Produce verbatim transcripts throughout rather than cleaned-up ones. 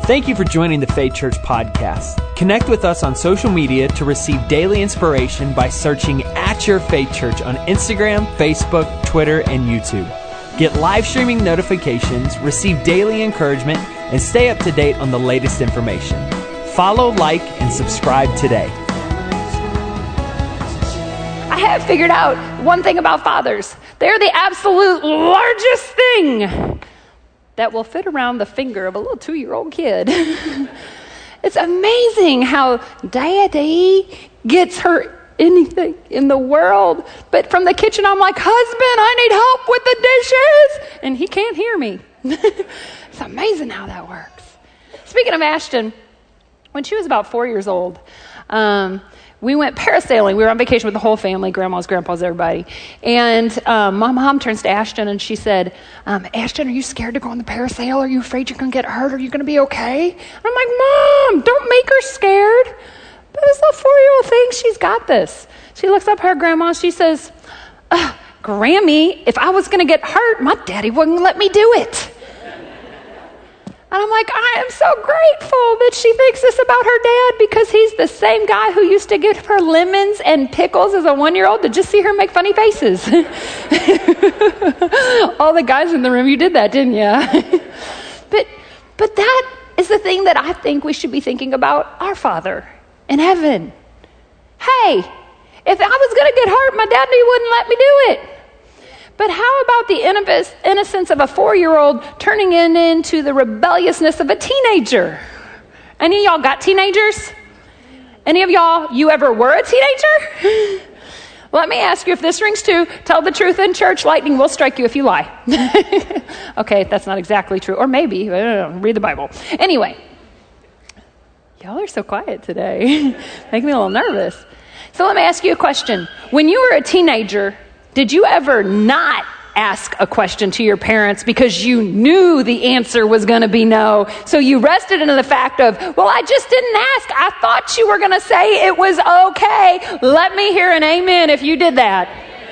Thank you for joining the Faith Church podcast. Connect with us on social media to receive daily inspiration by searching at Your Faith Church on Instagram, Facebook, Twitter, and YouTube. Get live streaming notifications, receive daily encouragement, and stay up to date on the latest information. Follow, like, and subscribe today. I have figured out one thing about fathers. They're the absolute largest thing that will fit around the finger of a little two-year-old kid. It's amazing how Daddy gets her anything in the world. But from the kitchen, I'm like, husband, I need help with the dishes. And he can't hear me. It's amazing how that works. Speaking of Ashton, when she was about four years old, um, we went parasailing. We were on vacation with the whole family, grandmas, grandpas, everybody. And um, my mom turns to Ashton and she said, um, Ashton, are you scared to go on the parasail? Are you afraid you're going to get hurt? Are you going to be okay? And I'm like, Mom, don't make her scared. But this little four-year-old thinks she's got this. She looks up at her grandma and she says, uh, Grammy, if I was going to get hurt, my daddy wouldn't let me do it. And I'm like, I am so grateful that she thinks this about her dad because he's the same guy who used to give her lemons and pickles as a one-year-old to just see her make funny faces. All the guys in the room, you did that, didn't you? but, but that is the thing that I think we should be thinking about our Father in heaven. Hey, if I was going to get hurt, my daddy wouldn't let me do it. But how about the innocence of a four-year-old turning in into the rebelliousness of a teenager? Any of y'all got teenagers? Any of y'all, you ever were a teenager? Let me ask you, if this rings true, tell the truth in church. Lightning will strike you if you lie. Okay, that's not exactly true. Or maybe, I don't know, read the Bible. Anyway, y'all are so quiet today. Make me a little nervous. So let me ask you a question. When you were a teenager, did you ever not ask a question to your parents because you knew the answer was going to be no? So you rested in the fact of, well, I just didn't ask. I thought you were going to say it was okay. Let me hear an amen if you did that.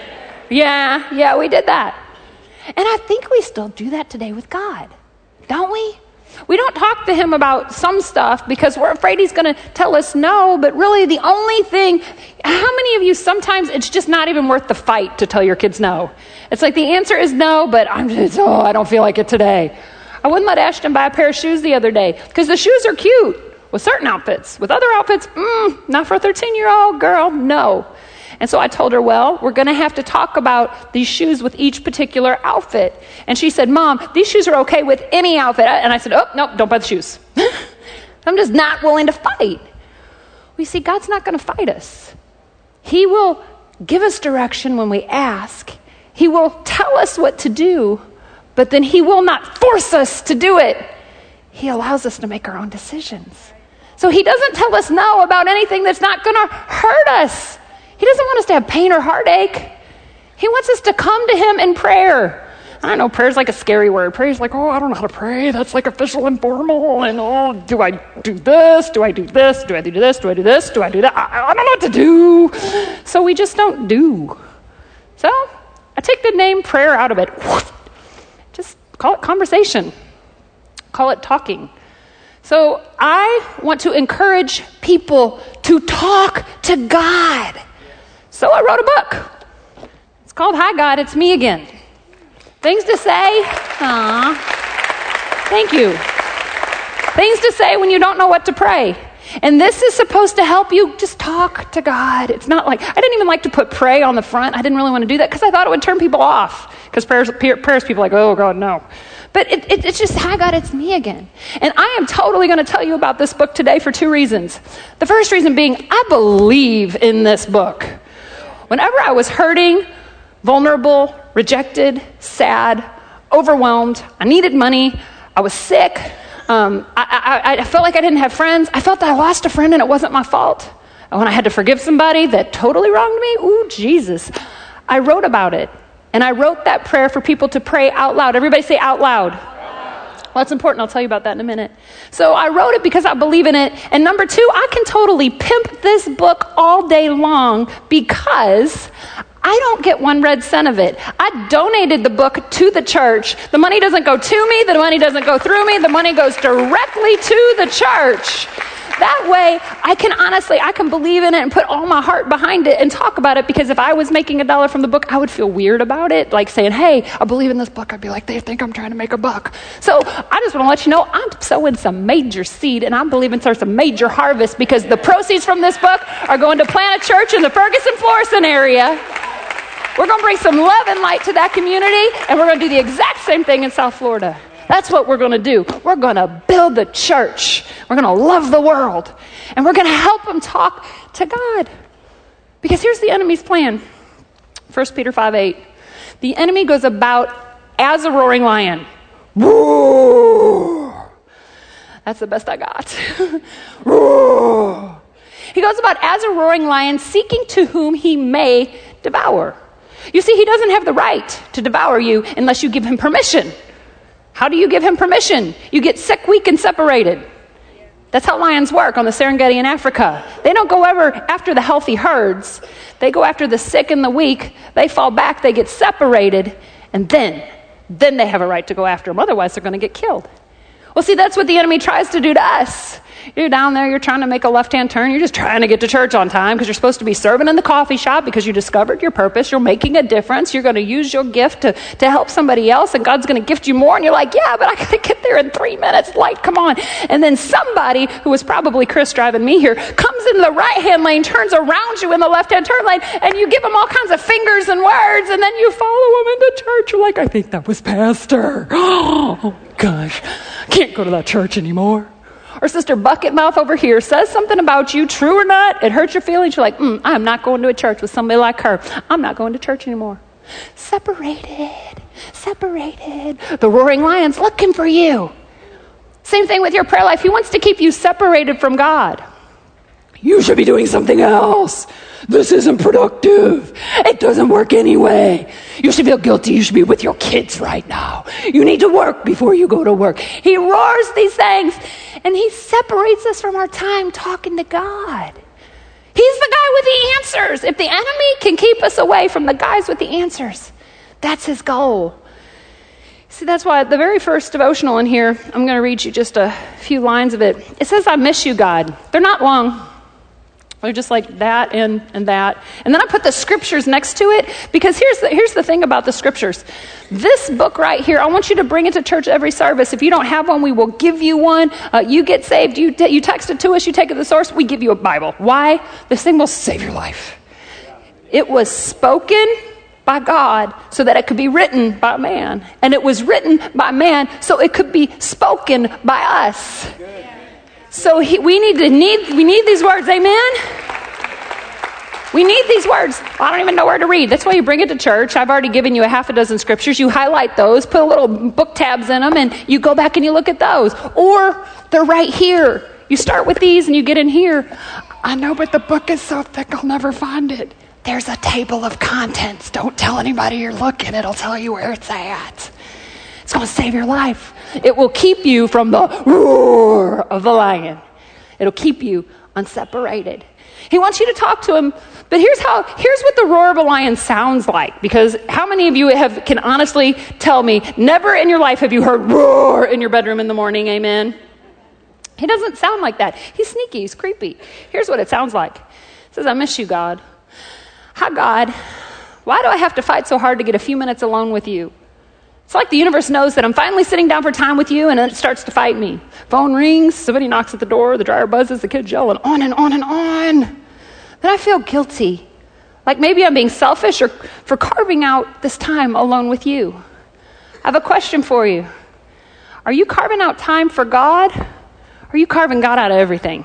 Yeah, yeah, we did that. And I think we still do that today with God, don't we? We don't talk to him about some stuff because we're afraid he's going to tell us no, but really the only thing, how many of you, sometimes it's just not even worth the fight to tell your kids no? It's like the answer is no, but I'm just, oh, I don't feel like it today. I wouldn't let Ashton buy a pair of shoes the other day because the shoes are cute with certain outfits. With other outfits, mm, not for a thirteen-year-old girl, no. And so I told her, well, we're going to have to talk about these shoes with each particular outfit. And she said, Mom, these shoes are okay with any outfit. And I said, oh, no, don't buy the shoes. I'm just not willing to fight. We see, God's not going to fight us. He will give us direction when we ask. He will tell us what to do, but then he will not force us to do it. He allows us to make our own decisions. So he doesn't tell us no about anything that's not going to hurt us. He doesn't want us to have pain or heartache. He wants us to come to him in prayer. I know prayer's like a scary word. Prayer's like, oh, I don't know how to pray. That's like official and formal. And oh, do I do this? Do I do this? Do I do this? Do I do this? Do I do that? I, I don't know what to do. So we just don't do. So I take the name prayer out of it. Just call it conversation. Call it talking. So I want to encourage people to talk to God. So I wrote a book. It's called Hi God, It's Me Again. Things to say. Aw. Thank you. Things to say when you don't know what to pray. And this is supposed to help you just talk to God. It's not like, I didn't even like to put pray on the front. I didn't really want to do that because I thought it would turn people off. Because prayers, prayers people are like, oh God, no. But it, it, it's just, hi God, it's me again. And I am totally going to tell you about this book today for two reasons. The first reason being, I believe in this book. Whenever I was hurting, vulnerable, rejected, sad, overwhelmed, I needed money, I was sick, um, I, I, I felt like I didn't have friends, I felt that I lost a friend and it wasn't my fault. And when I had to forgive somebody that totally wronged me, ooh, Jesus, I wrote about it. And I wrote that prayer for people to pray out loud. Everybody say out loud. Well, that's important. I'll tell you about that in a minute. So I wrote it because I believe in it. And number two, I can totally pimp this book all day long because I don't get one red cent of it. I donated the book to the church. The money doesn't go to me. The money doesn't go through me. The money goes directly to the church. That way, I can honestly, I can believe in it and put all my heart behind it and talk about it, because if I was making a dollar from the book, I would feel weird about it. Like saying, hey, I believe in this book. I'd be like, they think I'm trying to make a buck. So I just want to let you know, I'm sowing some major seed, and I'm believing for some major harvest, because the proceeds from this book are going to plant a church in the Ferguson, Florissant area. We're going to bring some love and light to that community, and we're going to do the exact same thing in South Florida. That's what we're going to do. We're going to build the church. We're going to love the world. And we're going to help them talk to God. Because here's the enemy's plan. First Peter five eight. The enemy goes about as a roaring lion. Roar. That's the best I got. Roar. He goes about as a roaring lion, seeking to whom he may devour. You see, he doesn't have the right to devour you unless you give him permission. How do you give him permission? You get sick, weak, and separated. That's how lions work on the Serengeti in Africa. They don't go ever after the healthy herds. They go after the sick and the weak. They fall back, they get separated, and then, then they have a right to go after them. Otherwise, they're going to get killed. Well, see, that's what the enemy tries to do to us. You're down there, you're trying to make a left-hand turn. You're just trying to get to church on time because you're supposed to be serving in the coffee shop because you discovered your purpose. You're making a difference. You're going to use your gift to, to help somebody else, and God's going to gift you more. And you're like, yeah, but I got to get there in three minutes. Light, come on. And then somebody, who was probably Chris driving me here, comes in the right-hand lane, turns around you in the left-hand turn lane, and you give them all kinds of fingers and words, and then you follow them into church. You're like, I think that was Pastor. Oh, gosh. Can't go to that church anymore. Or Sister Bucket Mouth over here says something about you, true or not, it hurts your feelings. You're like, mm, I'm not going to a church with somebody like her. I'm not going to church anymore. Separated, separated. The roaring lion's looking for you. Same thing with your prayer life. He wants to keep you separated from God. You should be doing something else. This isn't productive. It doesn't work anyway. You should feel guilty. You should be with your kids right now. You need to work before you go to work. He roars these things, and he separates us from our time talking to God. He's the guy with the answers. If the enemy can keep us away from the guys with the answers, that's his goal. See, that's why the very first devotional in here, I'm going to read you just a few lines of it. It says, I miss you, God. They're not long. They're just like that and, and that. And then I put the scriptures next to it, because here's the, here's the thing about the scriptures. This book right here, I want you to bring it to church every service. If you don't have one, we will give you one. Uh, you get saved, you, te- you text it to us, you take it to the source, we give you a Bible. Why? This thing will save your life. It was spoken by God so that it could be written by man. And it was written by man so it could be spoken by us. So he, we need to need we need these words, amen? We need these words. I don't even know where to read. That's why you bring it to church. I've already given you a half a dozen scriptures. You highlight those, put a little book tabs in them, and you go back and you look at those. Or they're right here. You start with these and you get in here. I know, but the book is so thick I'll never find it. There's a table of contents. Don't tell anybody you're looking. It'll tell you where it's at. It's going to save your life. It will keep you from the roar of the lion. It'll keep you unseparated. He wants you to talk to him, but here's how. Here's what the roar of a lion sounds like. Because how many of you have can honestly tell me, never in your life have you heard roar in your bedroom in the morning, amen? He doesn't sound like that. He's sneaky, he's creepy. Here's what it sounds like. It says, I miss you, God. Hi, God. Why do I have to fight so hard to get a few minutes alone with you? It's like the universe knows that I'm finally sitting down for time with you, and then it starts to fight me. Phone rings, somebody knocks at the door, the dryer buzzes, the kids yell, and on and on and on. Then I feel guilty. Like maybe I'm being selfish or for carving out this time alone with you. I have a question for you. Are you carving out time for God? Or are you carving God out of everything?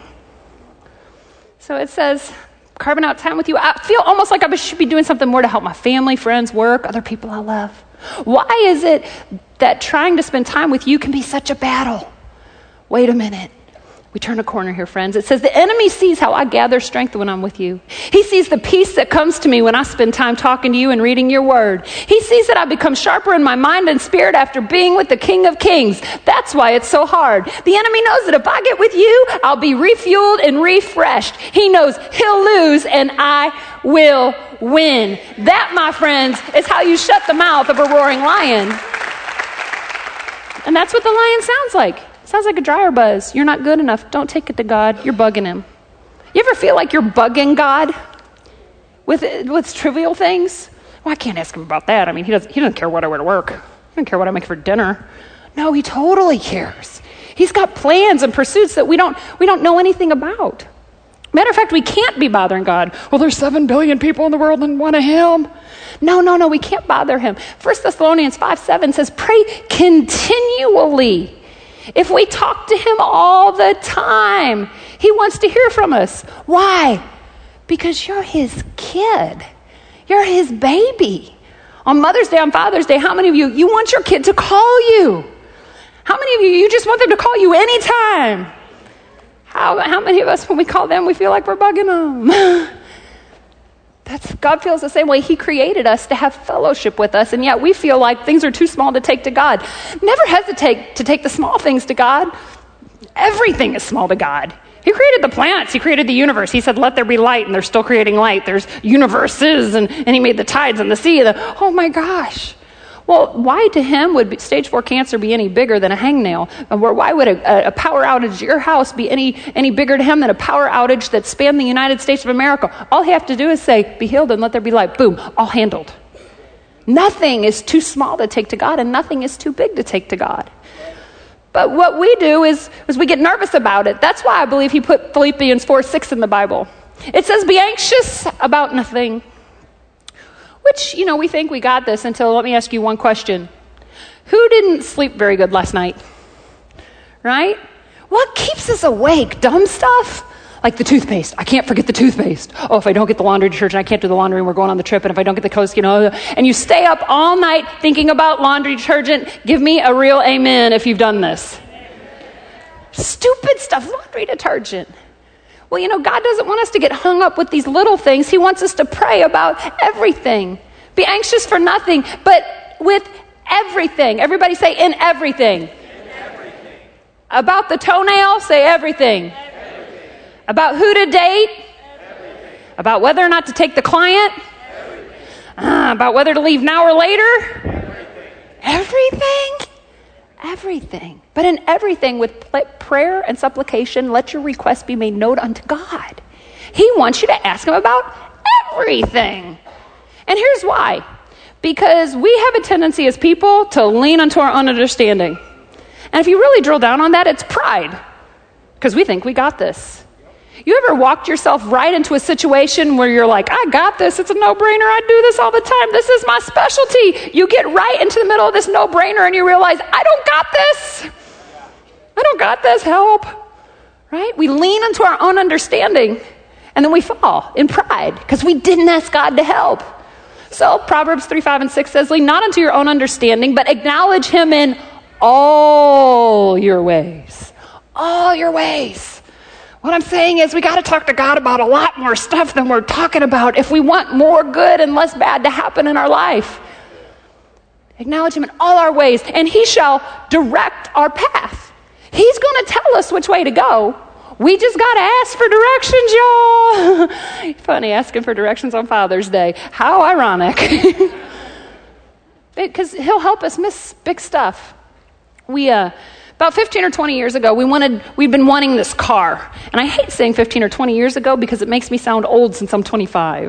So it says, carving out time with you. I feel almost like I should be doing something more to help my family, friends, work, other people I love. Why is it that trying to spend time with you can be such a battle? Wait a minute. We turn a corner here, friends. It says, the enemy sees how I gather strength when I'm with you. He sees the peace that comes to me when I spend time talking to you and reading your word. He sees that I become sharper in my mind and spirit after being with the King of Kings. That's why it's so hard. The enemy knows that if I get with you, I'll be refueled and refreshed. He knows he'll lose and I will win. That, my friends, is how you shut the mouth of a roaring lion. And that's what the lion sounds like. Sounds like a dryer buzz. You're not good enough. Don't take it to God. You're bugging him. You ever feel like you're bugging God with with trivial things? Well, I can't ask him about that. I mean, he doesn't, he doesn't care what I wear to work. He doesn't care what I make for dinner. No, he totally cares. He's got plans and pursuits that we don't we don't know anything about. Matter of fact, we can't be bothering God. Well, there's seven billion people in the world and one of him. No, no, no, we can't bother him. First Thessalonians five seven says, pray continually. If we talk to him all the time, he wants to hear from us. Why? Because you're his kid. You're his baby. On Mother's Day, on Father's Day, how many of you, you want your kid to call you? How many of you, you just want them to call you anytime? How, how many of us, when we call them, we feel like we're bugging them? That's, God feels the same way. He created us to have fellowship with us, and yet we feel like things are too small to take to God. Never hesitate to take the small things to God. Everything is small to God. He created the planets. He created the universe. He said, let there be light, and they're still creating light. There's universes, and, and he made the tides and the sea. The, oh my gosh. Well, why to him would stage four cancer be any bigger than a hangnail? Or why would a, a power outage at your house be any, any bigger to him than a power outage that spanned the United States of America? All he have to do is say, be healed and let there be light. Boom, all handled. Nothing is too small to take to God, and nothing is too big to take to God. But what we do is, is we get nervous about it. That's why I believe he put Philippians four six in the Bible. It says, be anxious about nothing. Which, you know, we think we got this until, let me ask you one question. Who didn't sleep very good last night? Right? What keeps us awake? Dumb stuff? Like the toothpaste. I can't forget the toothpaste. Oh, if I don't get the laundry detergent, I can't do the laundry and we're going on the trip. And if I don't get the coast, you know, and you stay up all night thinking about laundry detergent. Give me a real amen if you've done this. Stupid stuff. Laundry detergent. Well, you know, God doesn't want us to get hung up with these little things. He wants us to pray about everything. Be anxious for nothing, but with everything. Everybody say, in everything. In everything. About the toenail, say everything. Everything. About who to date. Everything. About whether or not to take the client. Uh, about whether to leave now or later. Everything. Everything. Everything. But in everything, with prayer and supplication, let your requests be made known unto God. He wants you to ask him about everything. And here's why. Because we have a tendency as people to lean onto our own understanding. And if you really drill down on that, it's pride. Because we think we got this. You ever walked yourself right into a situation where you're like, I got this. It's a no-brainer. I do this all the time. This is my specialty. You get right into the middle of this no-brainer and you realize, I don't got this. I don't got this. Help. Right? We lean into our own understanding and then we fall in pride because we didn't ask God to help. So Proverbs three, five, and six says, lean not unto your own understanding, but acknowledge him in all your ways. All your ways. What I'm saying is we got to talk to God about a lot more stuff than we're talking about if we want more good and less bad to happen in our life. Acknowledge him in all our ways, and he shall direct our path. He's going to tell us which way to go. We just got to ask for directions, y'all. Funny, asking for directions on Father's Day. How ironic. Because he'll help us miss big stuff. We, uh, About fifteen or twenty years ago, we wanted, we'd been wanting this car. And I hate saying fifteen or twenty years ago because it makes me sound old since I'm twenty-five.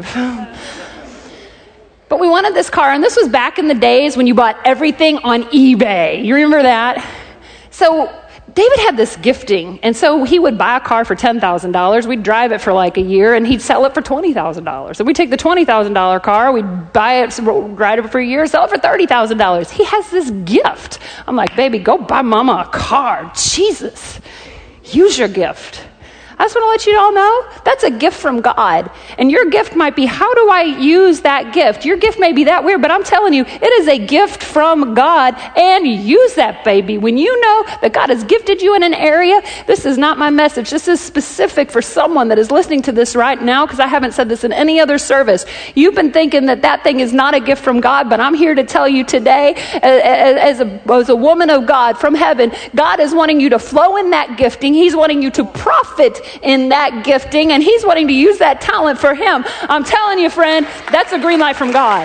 But we wanted this car, and this was back in the days when you bought everything on eBay. You remember that? So David had this gifting, and so he would buy a car for ten thousand dollars. We'd drive it for like a year, and he'd sell it for twenty thousand dollars. So we'd take the twenty thousand dollars car, we'd buy it, ride it for a year, sell it for thirty thousand dollars. He has this gift. I'm like, baby, go buy mama a car. Jesus, use your gift. I just want to let you all know, that's a gift from God. And your gift might be, how do I use that gift? Your gift may be that weird, but I'm telling you, it is a gift from God, and use that baby. When you know that God has gifted you in an area, this is not my message. This is specific for someone that is listening to this right now, because I haven't said this in any other service. You've been thinking that that thing is not a gift from God, but I'm here to tell you today, as a, as a woman of God from heaven, God is wanting you to flow in that gifting. He's wanting you to profit in that gifting, and he's wanting to use that talent for him. I'm telling you, friend, that's a green light from God.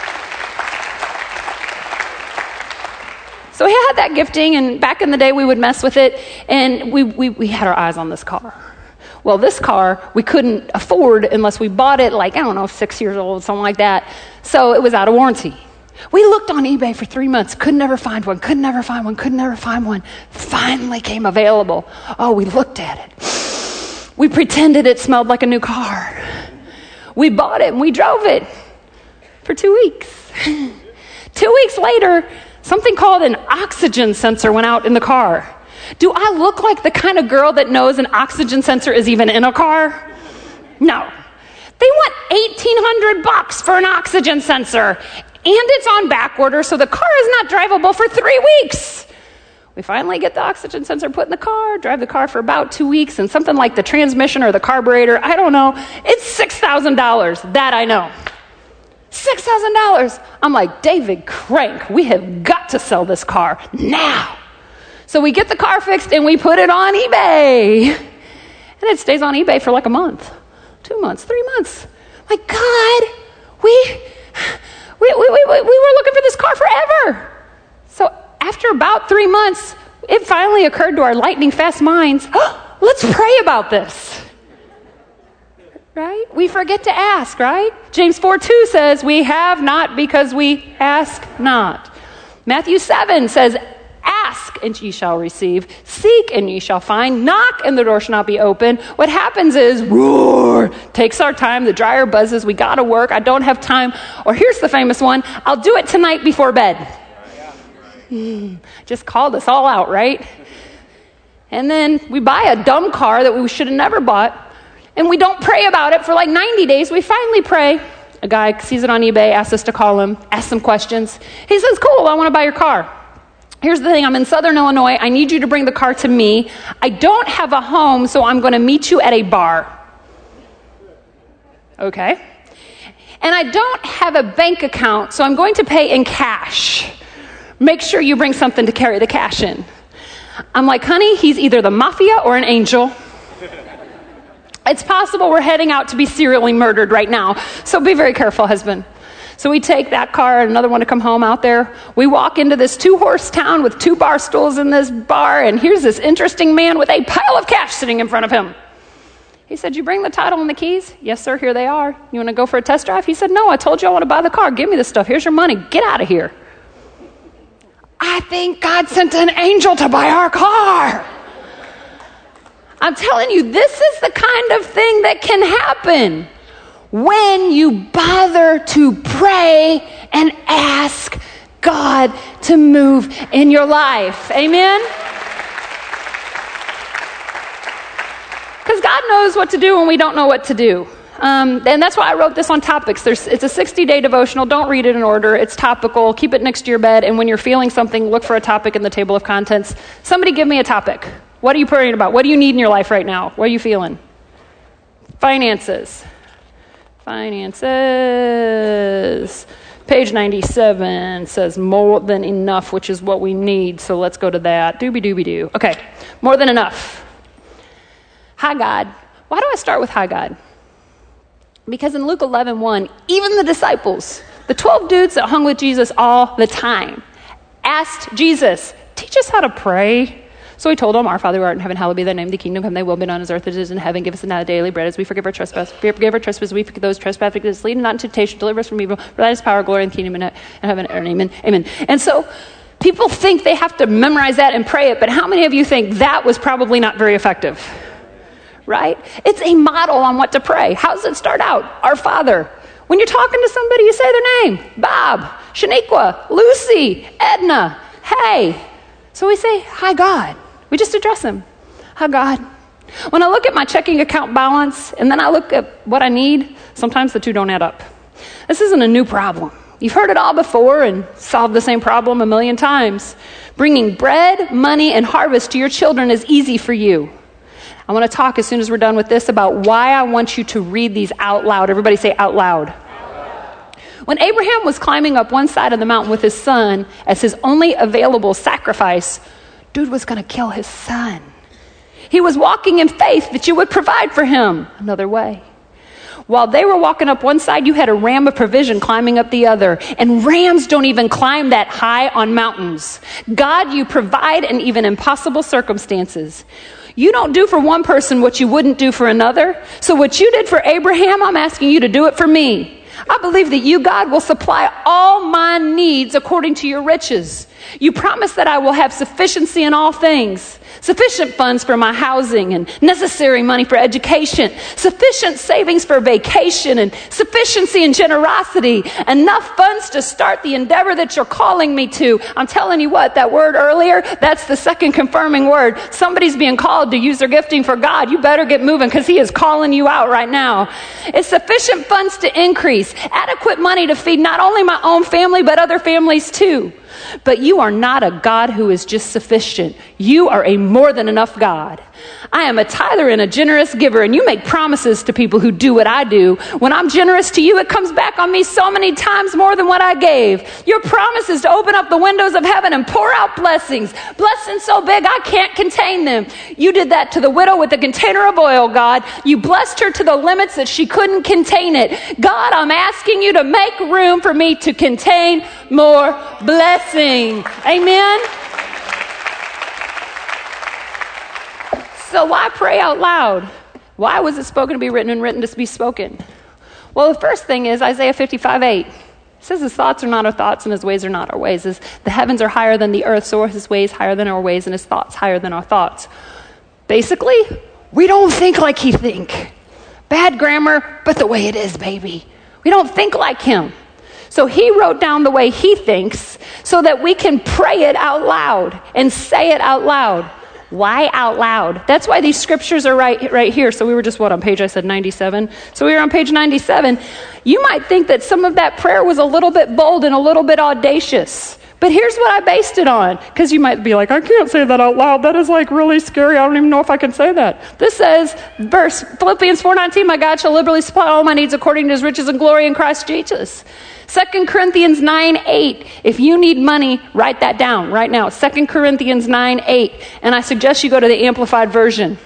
So he had that gifting, and back in the day we would mess with it, and we, we, we had our eyes on this car. Well, this car we couldn't afford unless we bought it like, I don't know, six years old, something like that. So it was out of warranty. We looked on eBay for three months, could never find one, could never find one, could never find one. Finally came available. Oh, we looked at it. We pretended it smelled like a new car. We bought it and we drove it for two weeks. Two weeks later, something called an oxygen sensor went out in the car. Do I look like the kind of girl that knows an oxygen sensor is even in a car? No. They want eighteen hundred bucks for an oxygen sensor, and it's on back order, so the car is not drivable for three weeks. We finally get the oxygen sensor put in the car, drive the car for about two weeks, and something like the transmission or the carburetor, I don't know, it's six thousand dollars. That I know. six thousand dollars. I'm like, David Crank, we have got to sell this car now. So we get the car fixed and we put it on eBay. And it stays on eBay for like a month, two months, three months. My God, we, we, we, we, we were looking for this car forever. So after about three months, it finally occurred to our lightning fast minds, oh, let's pray about this. Right? We forget to ask, right? James four two says, we have not because we ask not. Matthew seven says, ask and ye shall receive. Seek and ye shall find. Knock and the door shall not be open. What happens is, roar, takes our time. The dryer buzzes. We got to work. I don't have time. Or here's the famous one. I'll do it tonight before bed. Mm, just called us all out, right? And then we buy a dumb car that we should have never bought. And we don't pray about it for like ninety days. We finally pray. A guy sees it on eBay, asks us to call him, asks some questions. He says, cool, I want to buy your car. Here's the thing, I'm in Southern Illinois. I need you to bring the car to me. I don't have a home, so I'm going to meet you at a bar. Okay. And I don't have a bank account, so I'm going to pay in cash. Make sure you bring something to carry the cash in. I'm like, honey, he's either the mafia or an angel. It's possible we're heading out to be serially murdered right now, so be very careful, husband. So we take that car and another one to come home out there. We walk into this two-horse town with two bar stools in this bar, and here's this interesting man with a pile of cash sitting in front of him. He said, you bring the title and the keys? Yes, sir, here they are. You want to go for a test drive? He said, no, I told you I want to buy the car. Give me the stuff. Here's your money. Get out of here. I think God sent an angel to buy our car. I'm telling you, this is the kind of thing that can happen when you bother to pray and ask God to move in your life. Amen? Because God knows what to do when we don't know what to do. Um, and that's why I wrote this on topics. There's, it's a sixty-day devotional. Don't read it in order. It's topical. Keep it next to your bed. And when you're feeling something, look for a topic in the table of contents. Somebody give me a topic. What are you praying about? What do you need in your life right now? What are you feeling? Finances. Finances. Page ninety-seven says more than enough, which is what we need. So let's go to that. Doobie-doobie-doo. Okay. More than enough. Hi, God. Why do I start with hi, God? Because in Luke eleven one, even the disciples, the twelve dudes that hung with Jesus all the time, asked Jesus, teach us how to pray. So he told them, our Father who art in heaven, hallowed be thy name, the kingdom come, thy will be done on earth as it is in heaven. Give us now daily bread as we forgive our trespasses. Forgive our trespasses, we forgive those trespasses against us. Lead us not into temptation, deliver us from evil. For thine is power, glory, and the kingdom, and heaven, and amen. Amen. And so people think they have to memorize that and pray it, but how many of you think that was probably not very effective? Right? It's a model on what to pray. How does it start out? Our Father. When you're talking to somebody, you say their name. Bob, Shaniqua, Lucy, Edna. Hey. So we say, hi, God. We just address him. Hi, God. When I look at my checking account balance and then I look at what I need, sometimes the two don't add up. This isn't a new problem. You've heard it all before and solved the same problem a million times. Bringing bread, money, and harvest to your children is easy for you. I want to talk as soon as we're done with this about why I want you to read these out loud. Everybody say out loud. When Abraham was climbing up one side of the mountain with his son as his only available sacrifice, dude was going to kill his son. He was walking in faith that you would provide for him another way. While they were walking up one side, you had a ram of provision climbing up the other. And rams don't even climb that high on mountains. God, you provide in even impossible circumstances. You don't do for one person what you wouldn't do for another. So what you did for Abraham, I'm asking you to do it for me. I believe that you, God, will supply all my needs according to your riches. You promise that I will have sufficiency in all things. Sufficient funds for my housing and necessary money for education. Sufficient savings for vacation and sufficiency and generosity. Enough funds to start the endeavor that you're calling me to. I'm telling you what, that word earlier, that's the second confirming word. Somebody's being called to use their gifting for God. You better get moving because he is calling you out right now. It's sufficient funds to increase. Adequate money to feed not only my own family, but other families too. But you are not a God who is just sufficient. You are a more than enough God. I am a tither and a generous giver, and you make promises to people who do what I do. When I'm generous to you, it comes back on me so many times more than what I gave. Your promise is to open up the windows of heaven and pour out blessings. Blessings so big I can't contain them. You did that to the widow with the container of oil, God. You blessed her to the limits that she couldn't contain it. God, I'm asking you to make room for me to contain more blessing. Amen. So why pray out loud? Why was it spoken to be written and written to be spoken? Well, the first thing is Isaiah fifty-five eight. It says his thoughts are not our thoughts and his ways are not our ways. As the heavens are higher than the earth, so are his ways higher than our ways and his thoughts higher than our thoughts. Basically, we don't think like he think. Bad grammar, but the way it is, baby. We don't think like him. So he wrote down the way he thinks so that we can pray it out loud and say it out loud. Why out loud? That's why these scriptures are right, right here. So we were just, what, on page, I said ninety-seven. So we were on page ninety-seven. You might think that some of that prayer was a little bit bold and a little bit audacious. But here's what I based it on. Because you might be like, I can't say that out loud. That is like really scary. I don't even know if I can say that. This says, verse Philippians four nineteen, my God shall liberally supply all my needs according to his riches and glory in Christ Jesus. Second Corinthians nine eight. If you need money, write that down right now. Second Corinthians nine eight. And I suggest you go to the Amplified Version.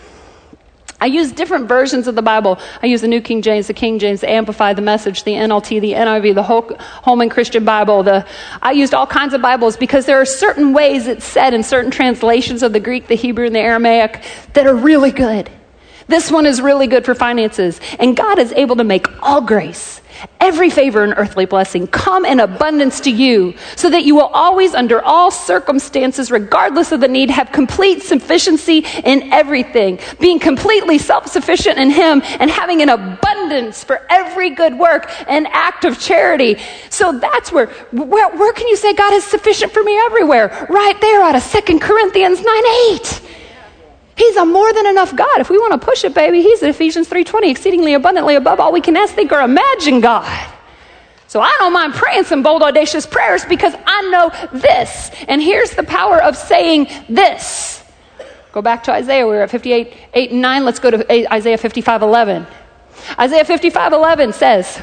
I use different versions of the Bible. I use the New King James, the King James, the Amplified, the Message, the N L T, the N I V, the Holman Christian Bible. The I used all kinds of Bibles because there are certain ways it's said in certain translations of the Greek, the Hebrew, and the Aramaic that are really good. This one is really good for finances. And God is able to make all grace, every favor and earthly blessing come in abundance to you so that you will always, under all circumstances, regardless of the need, have complete sufficiency in everything, being completely self-sufficient in him and having an abundance for every good work and act of charity. So that's where, where, where can you say God is sufficient for me everywhere? Right there out of Second Corinthians nine eight. He's a more than enough God. If we want to push it, baby, he's at Ephesians three twenty, exceedingly abundantly above all we can ask, think, or imagine, God. So I don't mind praying some bold, audacious prayers because I know this. And here's the power of saying this. Go back to Isaiah. We were at fifty-eight, eight and nine. Let's go to Isaiah fifty-five eleven. Isaiah fifty-five eleven says,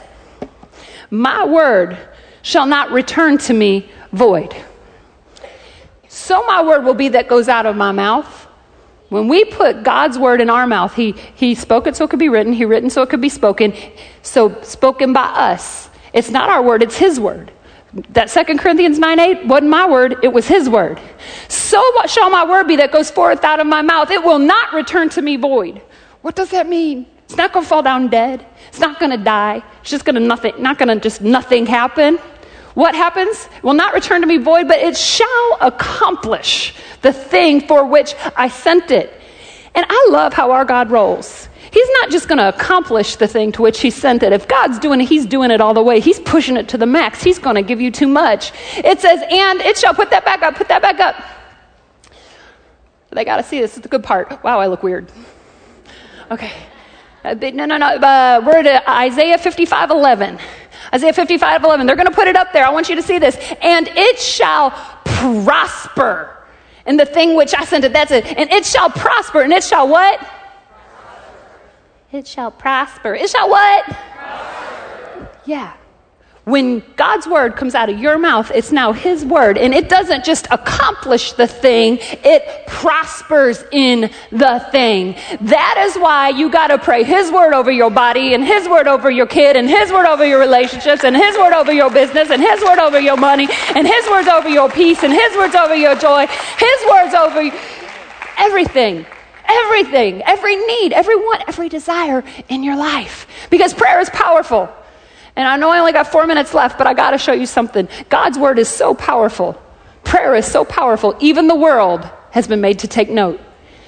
my word shall not return to me void. So my word will be that goes out of my mouth. When we put God's word in our mouth, he, he spoke it so it could be written. He written so it could be spoken. So spoken by us. It's not our word, it's his word. That Second Corinthians nine eight wasn't my word, it was his word. So what shall my word be that goes forth out of my mouth? It will not return to me void. What does that mean? It's not going to fall down dead. It's not going to die. It's just going to nothing, not going to just nothing happen. What happens? It will not return to me void, but it shall accomplish the thing for which I sent it. And I love how our God rolls. He's not just going to accomplish the thing to which he sent it. If God's doing it, he's doing it all the way. He's pushing it to the max. He's going to give you too much. It says, and it shall, put that back up, put that back up. They got to see this. This is the good part. Wow, I look weird. Okay. Uh, no, no, no. Uh, we're at Isaiah fifty-five eleven. Isaiah fifty-five eleven. They're going to put it up there. I want you to see this. And it shall prosper in the thing which I sent it. That's it. And it shall prosper. And it shall what? It shall prosper. It shall what? Prosper. Yeah. When God's word comes out of your mouth, it's now his word. And it doesn't just accomplish the thing, it prospers in the thing. That is why you got to pray his word over your body and his word over your kid and his word over your relationships and his word over your business and his word over your money and his words over your peace and his words over your joy, his words over everything. Everything, every need, every want, every desire in your life. Because prayer is powerful. And I know I only got four minutes left, but I got to show you something. God's word is so powerful. Prayer is so powerful. Even the world has been made to take note.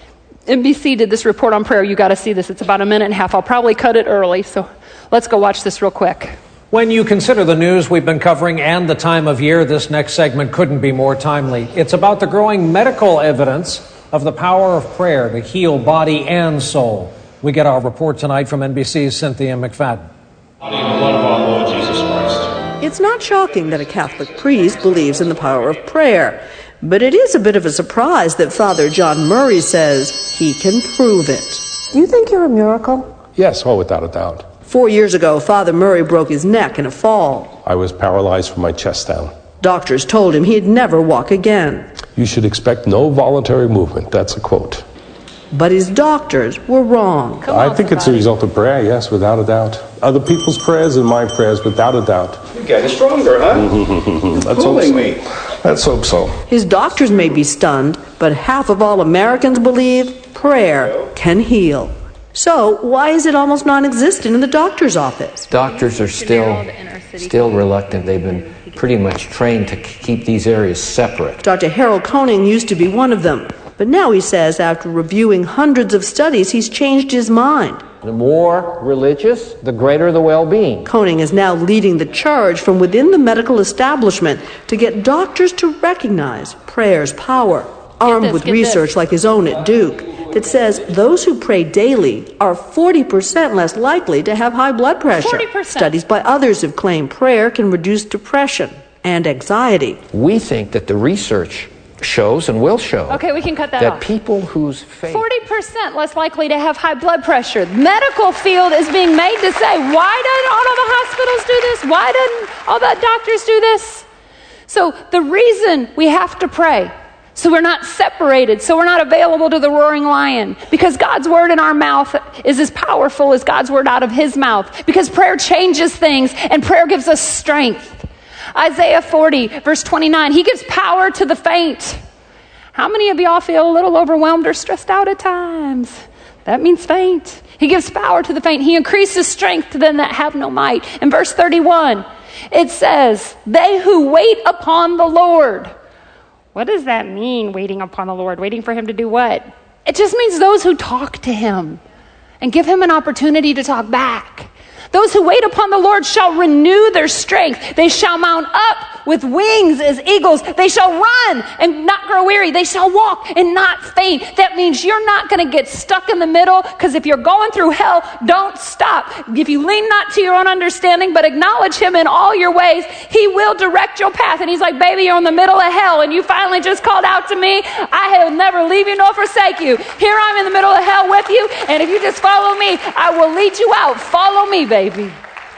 N B C did this report on prayer. You got to see this. It's about a minute and a half. I'll probably cut it early. So let's go watch this real quick. When you consider the news we've been covering and the time of year, this next segment couldn't be more timely. It's about the growing medical evidence of the power of prayer to heal body and soul. We get our report tonight from N B C's Cynthia McFadden. Body and blood of our Lord Jesus Christ. It's not shocking that a Catholic priest believes in the power of prayer, but it is a bit of a surprise that Father John Murray says he can prove it. Do you think you're a miracle? Yes, oh, without a doubt. Four years ago, Father Murray broke his neck in a fall. I was paralyzed from my chest down. Doctors told him he'd never walk again. You should expect no voluntary movement. That's a quote. But his doctors were wrong. Come I on, think somebody. It's a result of prayer, yes, without a doubt. Other people's prayers and my prayers, without a doubt. You're getting stronger, huh? Let's hope so. me. Let's hope so. His doctors may be stunned, but half of all Americans believe prayer can heal. So why is it almost non-existent in the doctor's office? Doctors are still, still reluctant. They've been pretty much trained to keep these areas separate. Doctor Harold Koning used to be one of them. But now he says after reviewing hundreds of studies, he's changed his mind. The more religious, the greater the well-being. Koning is now leading the charge from within the medical establishment to get doctors to recognize prayer's power, armed this, with research this. like his own at Duke, that says those who pray daily are forty percent less likely to have high blood pressure. forty percent. Studies by others have claimed prayer can reduce depression and anxiety. We think that the research shows and will show okay, we can cut that, that off. people whose faith... forty percent less likely to have high blood pressure. The medical field is being made to say, why don't all of the hospitals do this? Why don't all the doctors do this? So the reason we have to pray, so we're not separated, so we're not available to the roaring lion, because God's word in our mouth is as powerful as God's word out of his mouth, because prayer changes things and prayer gives us strength. Isaiah forty, verse twenty-nine, he gives power to the faint. How many of y'all feel a little overwhelmed or stressed out at times? That means faint. He gives power to the faint. He increases strength to them that have no might. In verse thirty-one, it says, they who wait upon the Lord. What does that mean, waiting upon the Lord? Waiting for him to do what? It just means those who talk to him and give him an opportunity to talk back. Those who wait upon the Lord shall renew their strength. They shall mount up with wings as eagles. They shall run and not grow weary. They shall walk and not faint. That means you're not going to get stuck in the middle, because if you're going through hell, don't stop. If you lean not to your own understanding, but acknowledge him in all your ways, he will direct your path. And he's like, baby, you're in the middle of hell and you finally just called out to me. I will never leave you nor forsake you. Here I'm in the middle of hell with you, and if you just follow me, I will lead you out. Follow me, baby. Baby.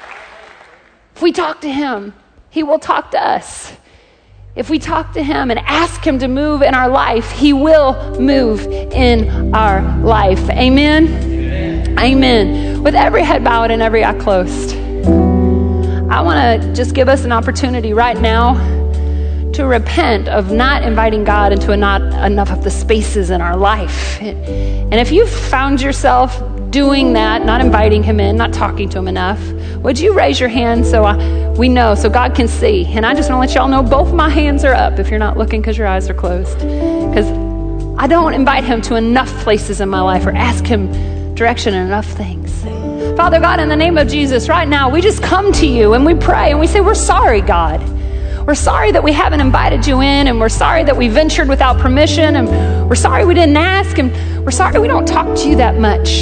If we talk to him, he will talk to us. If we talk to him and ask him to move in our life, he will move in our life. Amen? Amen. Amen. With every head bowed and every eye closed, I want to just give us an opportunity right now to repent of not inviting God into a not enough of the spaces in our life. And if you've found yourself doing that, not inviting him in, not talking to him enough, would you raise your hand so I, we know, so God can see? And I just want to let y'all know both my hands are up if you're not looking because your eyes are closed. Because I don't invite him to enough places in my life or ask him direction in enough things. Father God, in the name of Jesus, right now, we just come to you and we pray and we say, we're sorry, God. We're sorry that we haven't invited you in, and we're sorry that we ventured without permission, and we're sorry we didn't ask, and we're sorry we don't talk to you that much.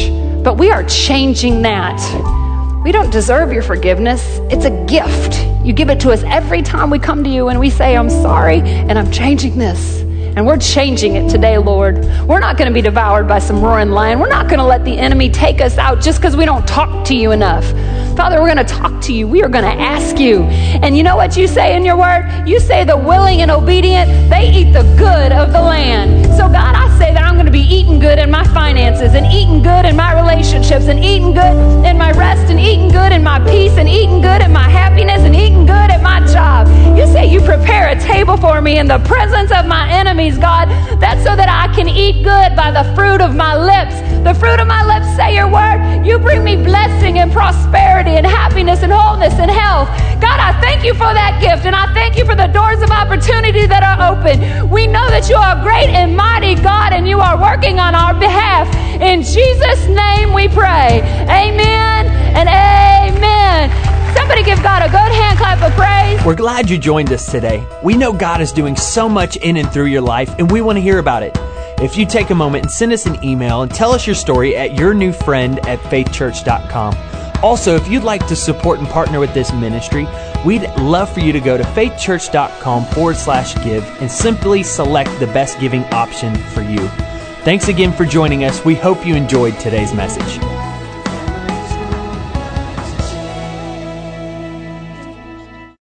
But we are changing that. We don't deserve your forgiveness. It's a gift. You give it to us every time we come to you and we say, I'm sorry and I'm changing this. And we're changing it today, Lord. We're not going to be devoured by some roaring lion. We're not going to let the enemy take us out just because we don't talk to you enough. Father, we're going to talk to you. We are going to ask you. And you know what you say in your word? You say the willing and obedient, they eat the good of the land. So God, I say that I'm going to be eating good in my finances and eating good in my relationships and eating good in my rest and eating good in my peace and eating good in my happiness and eating good at my job. You say you prepare a table for me in the presence of my enemies, God. That's so that I can eat good by the fruit of my lips. The fruit of my lips say your word. You bring me blessing and prosperity and happiness and wholeness and health. God, I thank you for that gift, and I thank you for the doors of opportunity that are open. We know that you are a great and mighty God, and you are working on our behalf. In Jesus' name we pray. Amen and amen. Somebody give God a good hand clap of praise. We're glad you joined us today. We know God is doing so much in and through your life, and we want to hear about it. If you take a moment and send us an email and tell us your story at yournewfriend at faith church dot com. Also, if you'd like to support and partner with this ministry, we'd love for you to go to faithchurch.com forward slash give and simply select the best giving option for you. Thanks again for joining us. We hope you enjoyed today's message.